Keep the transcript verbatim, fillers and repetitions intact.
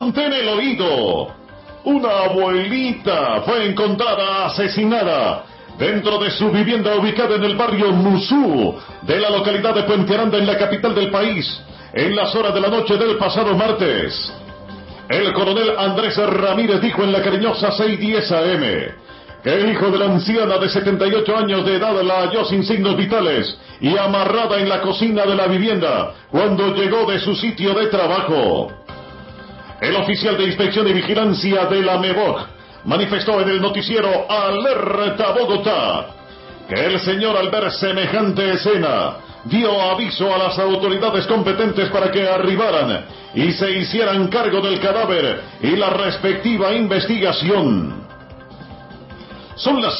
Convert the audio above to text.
Mantén el oído. Una abuelita fue encontrada asesinada dentro de su vivienda ubicada en el barrio Musú de la localidad de Puente Aranda, en la capital del país, en las horas de la noche del pasado martes. El coronel Andrés Ramírez dijo en la cariñosa seiscientos diez A M que el hijo de la anciana de setenta y ocho años de edad la halló sin signos vitales y amarrada en la cocina de la vivienda cuando llegó de su sitio de trabajo. El oficial de Inspección y Vigilancia de la MEVOC manifestó en el noticiero Alerta Bogotá que el señor, al ver semejante escena, dio aviso a las autoridades competentes para que arribaran y se hicieran cargo del cadáver y la respectiva investigación. Son las